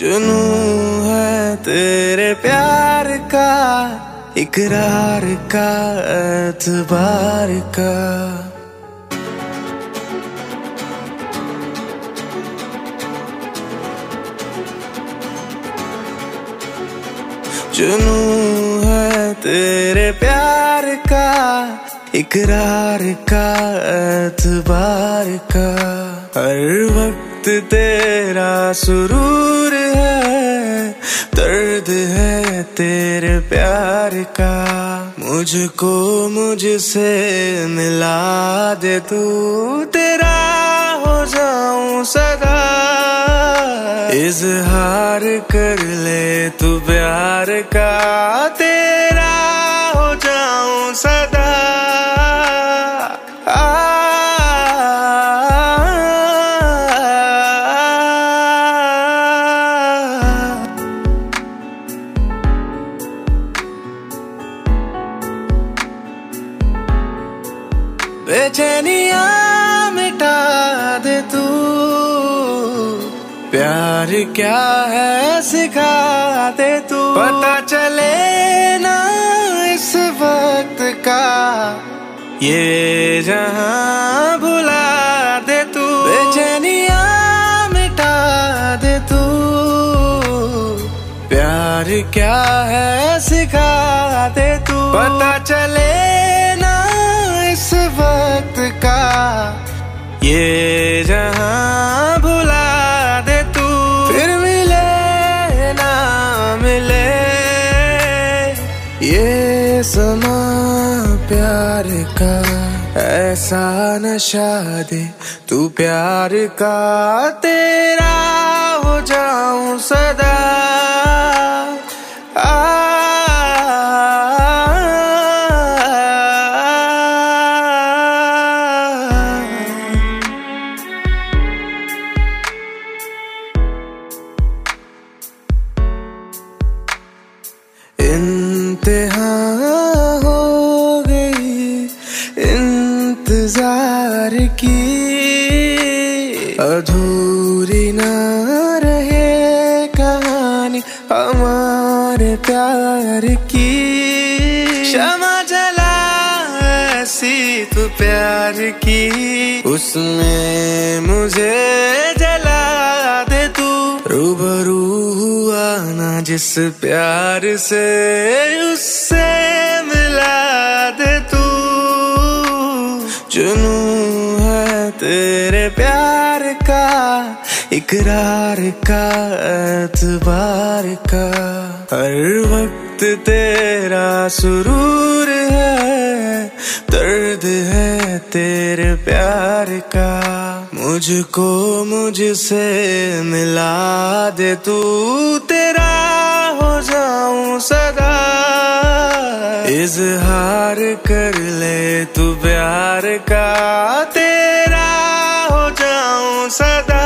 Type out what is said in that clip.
जुनू है तेरे प्यार का, इकरार का, एतबार का। जुनू है तेरे प्यार का, इकरार का, एतबार का। हर वक्त तेरा सुरूर है, दर्द है तेरे प्यार का। मुझको मुझसे मिला दे तू, तेरा हो जाऊं सदा। इजहार कर ले तू प्यार का, तेरा हो जाऊं सदा। बेचैनियाँ मिटा दे तू, प्यार क्या है सिखा दे तू। पता चले ना इस वक्त का, ये जहां भुला दे तू। बेचैनियाँ मिटा दे तू, प्यार क्या है सिखा दे तू। पता चले इस वक्त का, ये जहां भुला दे तू। फिर मिले ना मिले ये समा प्यार का, ऐसा नशा दे तू प्यार का, तेरा हो जाऊं सदा। इंतहा हो गई इंतजार की, अधूरी ना रहे कहानी हमारे प्यार की। क्षमा जला ऐसी तू प्यार की, उसमें मुझे जला दे तू। रूबरू हुआ ना जिस प्यार से, उससे मिला दे तू। जुनू है तेरे प्यार का, इकरार का, एतबार का। हर वक्त तेरा सुरूर है, दर्द है तेरे प्यार का। मुझको मुझसे मिला दे तू, तेरा हो जाऊं सदा। इजहार कर ले तू प्यार का, तेरा हो जाऊं सदा।